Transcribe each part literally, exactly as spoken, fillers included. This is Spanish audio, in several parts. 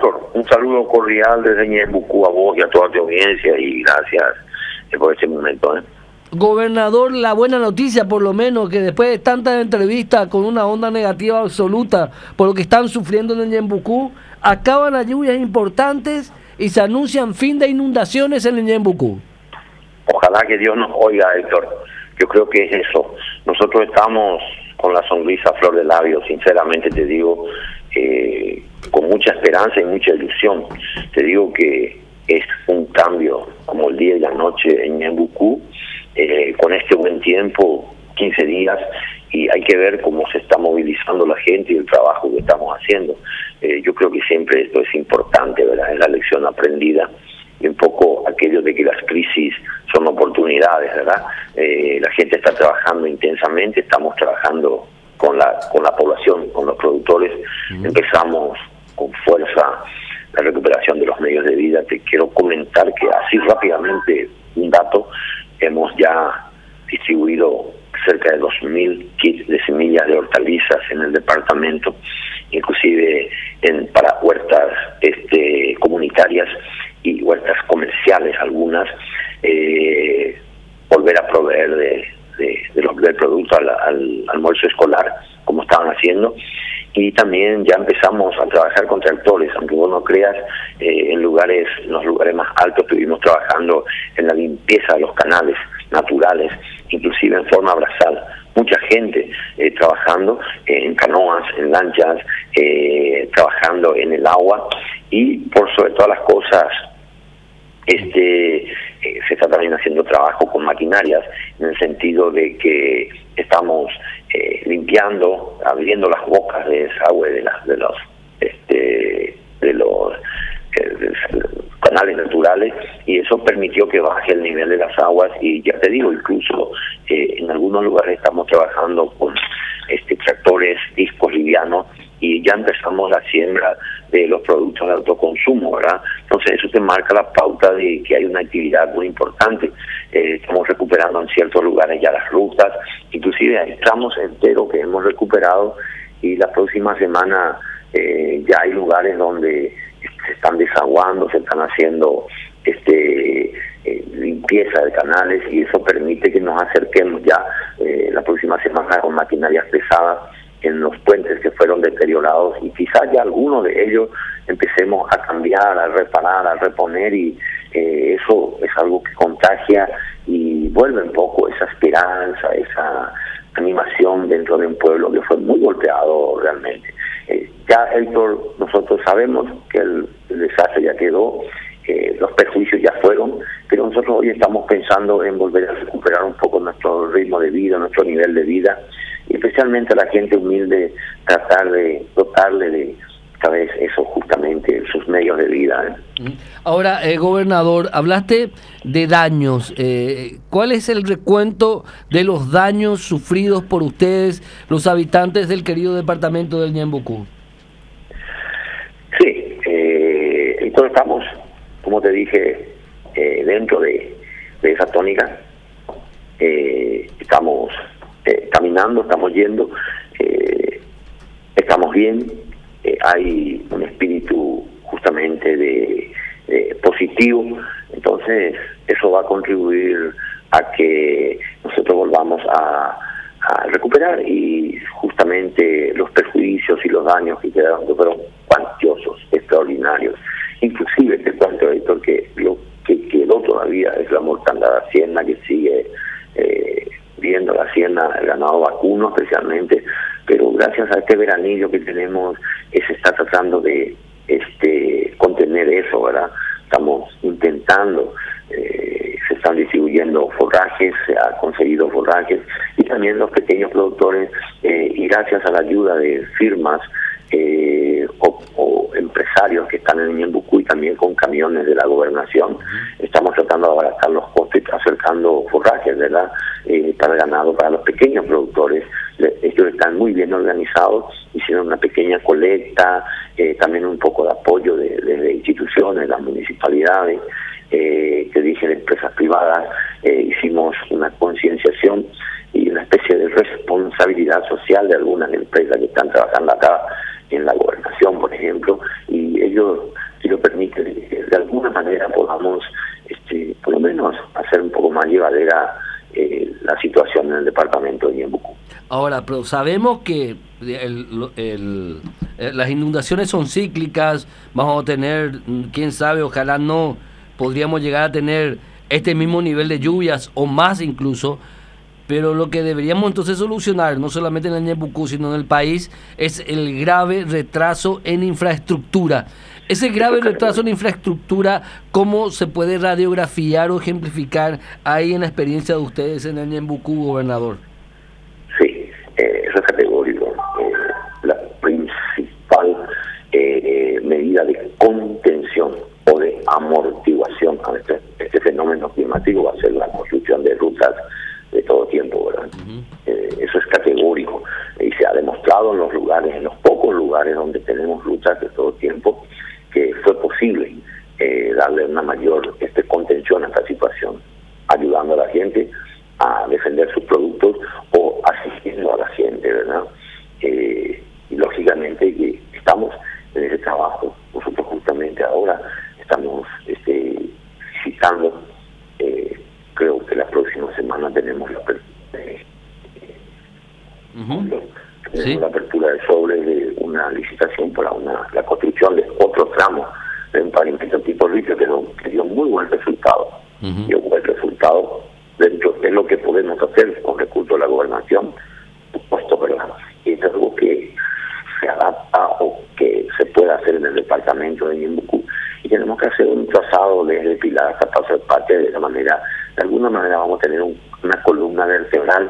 Héctor, un saludo cordial desde Ñembucú a vos y a toda tu audiencia y gracias eh, por este momento. ¿eh? Gobernador, la buena noticia por lo menos, que después de tantas entrevistas con una onda negativa absoluta por lo que están sufriendo en Ñembucú, acaban las lluvias importantes y se anuncian fin de inundaciones en Ñembucú. Ojalá que Dios nos oiga, Héctor. Yo creo que es eso. Nosotros estamos con la sonrisa a flor de labios, sinceramente te digo, eh, con mucha esperanza y mucha ilusión. Te digo que es un cambio como el día y la noche en Ñembucú, eh, con este buen tiempo, quince días, y hay que ver cómo se está movilizando la gente y el trabajo que estamos haciendo. Eh, yo creo que siempre esto es importante, ¿verdad? Es la lección aprendida y un poco aquello de que las crisis son oportunidades, ¿verdad? Eh, la gente está trabajando intensamente, estamos trabajando con la con la población, con los productores. Mm. Empezamos con fuerza la recuperación de los medios de vida. Te quiero comentar que así rápidamente, un dato, hemos ya distribuido cerca de dos mil kits de semillas de hortalizas en el departamento, inclusive en para huertas este, comunitarias y huertas comerciales algunas, eh, volver a proveer de, de, de lo, del producto al, al almuerzo escolar, como estaban haciendo. Y también ya empezamos a trabajar con tractores, aunque vos no creas, eh, en lugares, en los lugares más altos estuvimos trabajando en la limpieza de los canales naturales, inclusive en forma brazal. Mucha gente eh, trabajando eh, en canoas, en lanchas, eh, trabajando en el agua y por sobre todas las cosas, este eh, se está también haciendo trabajo con maquinarias, en el sentido de que estamos eh, limpiando, abriendo las bocas de desagüe de las de los este de los eh, de canales naturales, y eso permitió que baje el nivel de las aguas. Y ya te digo, incluso eh, en algunos lugares estamos trabajando con este tractores discos livianos y ya empezamos la siembra de los productos de autoconsumo, ¿verdad? Entonces eso te marca la pauta de que hay una actividad muy importante. Eh, estamos recuperando en ciertos lugares ya las rutas, inclusive hay tramos enteros que hemos recuperado, y la próxima semana eh, ya hay lugares donde se están desaguando, se están haciendo este eh, limpieza de canales, y eso permite que nos acerquemos ya eh, la próxima semana con maquinarias pesadas en los puentes que fueron deteriorados, y quizás ya algunos de ellos empecemos a cambiar, a reparar, a reponer, y eh, eso es algo que contagia y vuelve un poco esa esperanza, esa animación dentro de un pueblo que fue muy golpeado realmente. Eh, ya, Héctor, nosotros sabemos que el, el desastre ya quedó, eh, los perjuicios ya fueron, pero nosotros hoy estamos pensando en volver a recuperar un poco nuestro ritmo de vida, nuestro nivel de vida, y especialmente a la gente humilde, tratar de dotarle de, ¿sabes?, eso justamente, sus medios de vida. ¿eh? Ahora, eh, gobernador, hablaste de daños. Eh, ¿Cuál es el recuento de los daños sufridos por ustedes, los habitantes del querido departamento del Ñembucú? Sí, eh, entonces estamos, como te dije, eh, dentro de, de esa tónica. Eh, estamos eh, caminando, estamos yendo, eh, estamos bien. Eh, hay un espíritu justamente de, de positivo, entonces eso va a contribuir a que nosotros volvamos a, a recuperar, y justamente los perjuicios y los daños que quedaron fueron cuantiosos, extraordinarios. Inclusive te cuento, Héctor, que lo que quedó todavía es la mortandad hacienda, que sigue eh, viendo la hacienda, el ganado vacuno especialmente, pero gracias a este veranillo que tenemos, eh, se está tratando de este contener eso, ¿verdad? Estamos intentando, eh, se están distribuyendo forrajes, se ha conseguido forrajes, y también los pequeños productores, eh, y gracias a la ayuda de firmas eh, o, o empresarios que están en Ñembucú, y también con camiones de la gobernación, estamos tratando de abaratar los costos y acercando forrajes, ¿verdad?, eh, para el ganado, para los pequeños productores. Ellos están muy bien organizados, hicieron una pequeña colecta, eh, también un poco de apoyo de, de, de instituciones, las municipalidades, eh, que dije, de empresas privadas. Eh, hicimos una concienciación y una especie de responsabilidad social de algunas empresas que están trabajando acá, en la gobernación, por ejemplo, y ellos, si lo permiten, de alguna manera podamos, este, por lo menos, hacer un poco más llevadera eh, la situación en el departamento de Ñembucú. Ahora, pero sabemos que el, el, el, las inundaciones son cíclicas, vamos a tener, quién sabe, ojalá no, podríamos llegar a tener este mismo nivel de lluvias o más incluso, pero lo que deberíamos entonces solucionar, no solamente en el Ñembucú, sino en el país, es el grave retraso en infraestructura. Ese grave retraso en infraestructura, ¿cómo se puede radiografiar o ejemplificar ahí en la experiencia de ustedes en el Ñembucú, gobernador? Sí, eh, eso es categórico. Eh, la principal eh, medida de contención o de amortiguación a este, este fenómeno climático va a ser la construcción de rutas de todo tiempo, ¿verdad? Uh-huh. Eh, eso es categórico y se ha demostrado en los lugares, en los pocos lugares donde tenemos rutas de todo tiempo, que fue posible eh, darle una mayor este, contención a esta situación, ayudando a la gente a defender sus productos o asistiendo a la gente, ¿verdad? Eh, y lógicamente que estamos en ese trabajo. Nosotros justamente ahora estamos este, visitando, eh, creo que la próxima semana tenemos la apertura, eh, uh-huh. tenemos ¿Sí? la apertura de sobre de una licitación para una la construcción de otro tramo de un pavimento tipo río que, que dio muy buen resultado. Uh-huh. Dio buen resultado dentro de lo que podemos hacer con recursos de la gobernación, puesto, ¿verdad? Y es algo que se adapta o que se puede hacer en el departamento de Ñembucú, y tenemos que hacer un trazado desde Pilar hasta Paso del Parque. De esa manera, de alguna manera vamos a tener un, una columna vertebral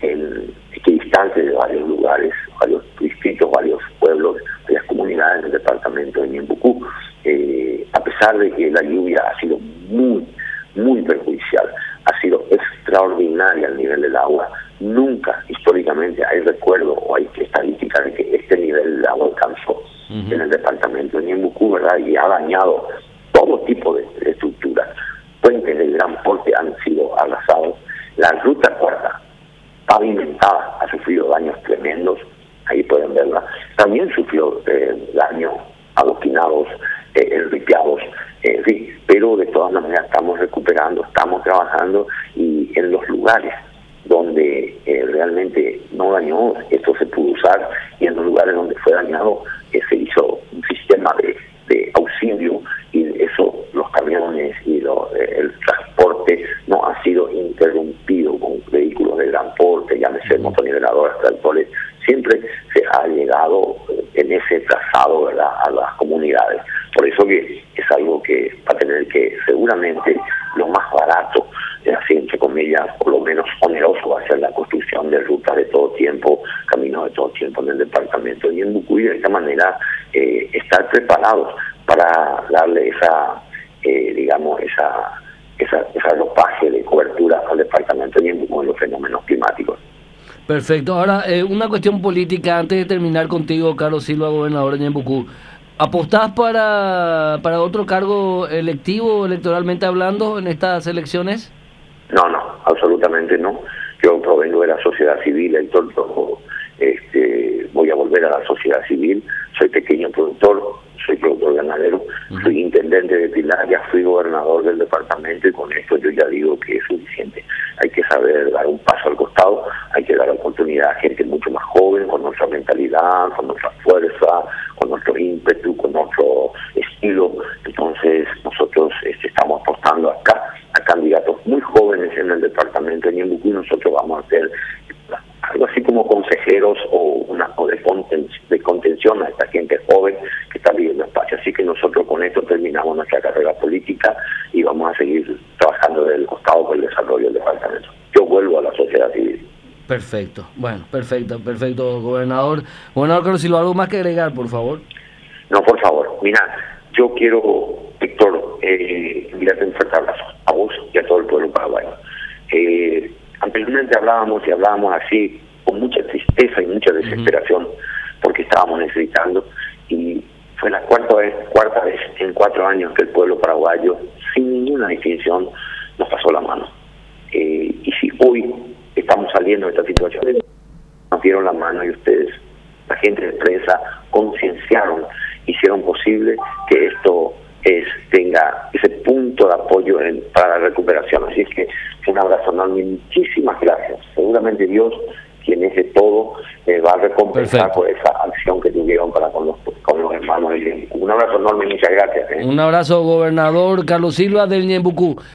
en equidistante de varios lugares, varios distritos, varios pueblos, varias comunidades del departamento de Ñembucú. Eh, a pesar de que la lluvia ha sido muy, muy perjudicial, ha sido extraordinaria el nivel del agua. Nunca históricamente hay recuerdo o hay estadísticas de que este nivel del agua alcanzó uh-huh. en el departamento de Ñembucú, ¿verdad? Y ha dañado todo tipo de, de estructuras. Puentes de gran porte han sido arrasados. La ruta cuarta, pavimentada, ha sufrido daños tremendos. Ahí pueden verla. También sufrió eh, daños adoquinados, eh, enriqueados, eh, sí, pero de todas maneras estamos recuperando, estamos trabajando, y en los lugares donde eh, realmente no dañó, esto se pudo usar, y en los lugares donde fue dañado eh, se hizo un sistema de, de auxilio, y eso, los camiones y lo, eh, el transporte no ha sido interrumpido con vehículos de gran porte, llámese motoniveladoras, tractores. Siempre se ha llegado en ese trazado, ¿verdad?, a las comunidades. Por eso que es algo que va a tener que, seguramente, lo más barato, así entre comillas, por lo menos oneroso, va a ser la construcción de rutas de todo tiempo, caminos de todo tiempo en el departamento de Ñembucú, y de esta manera eh, estar preparados para darle esa, eh, digamos, esa, esa, esa ropaje de cobertura al departamento de Ñembucú en los fenómenos climáticos. Perfecto. Ahora, eh, una cuestión política, antes de terminar contigo, Carlos Silva, gobernador de Ñembucú. ¿Apostás para, para otro cargo electivo, electoralmente hablando, en estas elecciones? No, no, absolutamente no. Yo provengo de la sociedad civil, Héctor, este, voy a volver a la sociedad civil. Soy pequeño productor, soy productor ganadero, uh-huh. soy intendente de Pilar, ya fui gobernador del departamento, y con esto yo ya digo que es suficiente. Hay que saber dar un paso al costado, hay que dar oportunidad a gente mucho más joven, con nuestra mentalidad, con nuestra fuerza, con nuestro ímpetu, con nuestro estilo. Entonces nosotros este, estamos apostando acá a candidatos muy jóvenes en el departamento de Ñembucú, y nosotros vamos a hacer algo así como consejeros o una o de, conten, de contención a esta gente joven que está viviendo espacio. Así que nosotros con esto terminamos nuestra carrera política y vamos a seguir trabajando del costado por el desarrollo del departamento. Yo vuelvo a la sociedad civil. Perfecto, bueno, perfecto, perfecto, gobernador. Gobernador Carlos Silva, ¿algo más que agregar, por favor? No, por favor. Mira, yo quiero, Héctor, eh, enviarte un fuerte abrazo a vos y a todo el pueblo paraguayo. Eh, Anteriormente hablábamos y hablábamos así con mucha tristeza y mucha desesperación, uh-huh. porque estábamos necesitando, y fue la cuarta vez, cuarta vez en cuatro años que el pueblo paraguayo, sin ninguna distinción, nos pasó la mano. Eh, y si hoy estamos saliendo de esta situación, nos dieron la mano, y ustedes, la gente de prensa, concienciaron, hicieron posible que esto es, tenga ese punto de apoyo en, para la recuperación. Así es que un abrazo enorme, muchísimas gracias. Seguramente Dios, quien es de todo, eh, va a recompensar. Perfecto. Por esa acción que tuvieron para con los, con los hermanos del Ñembucú. Un abrazo enorme y muchas gracias. ¿eh? Un abrazo, gobernador Carlos Silva del Ñembucú.